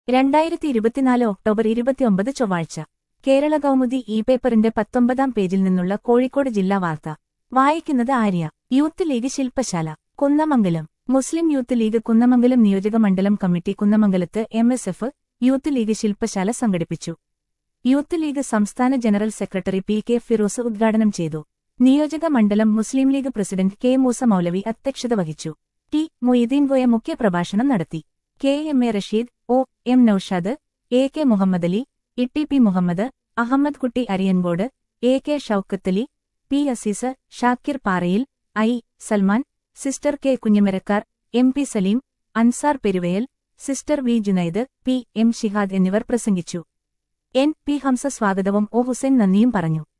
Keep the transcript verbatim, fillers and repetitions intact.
രണ്ടായിരത്തി ഇരുപത്തിനാല് ഒക്ടോബർ ഇരുപത്തിയൊമ്പത് ചൊവ്വാഴ്ച കേരള കൗമുദി ഇ പേപ്പറിന്റെ പത്തൊമ്പതാം പേജിൽ നിന്നുള്ള കോഴിക്കോട് ജില്ലാ വാർത്ത വായിക്കുന്നത് ആര്യ. യൂത്ത് ലീഗ് ശില്പശാല Kunnamangalam. Muslim youth league Kunnamangalam നിയോജക മണ്ഡലം കമ്മിറ്റി കുന്നമംഗലത്ത് M S F youth league ശില്പശാല സംഘടിപ്പിച്ചു. യൂത്ത് ലീഗ് സംസ്ഥാന general secretary P K Firos ഉദ്ഘാടനം ചെയ്തു. നിയോജക മണ്ഡലം Muslim league president K Moosa Maulavi അധ്യക്ഷത വഹിച്ചു. ടി മൊയ്തീൻ കോയ മുഖ്യപ്രഭാഷണം നടത്തി. K M A Rasheed, O M Noushad, A K Muhammadali, E T P Muhammad, Ahammad Kutty Ariyancode, A K Shoukathali, P Azeez, Shakir Parayil, I Salman, sister K Kunhimarakkar, M P Saleem, Ansar Peruvayal, sister V Junaid, P M Shihad എന്നിവർ പ്രസംഗിച്ചു. എൻ പി ഹംസ സ്വാഗതവും ഒ ഹുസൈൻ നന്ദിയും പറഞ്ഞു.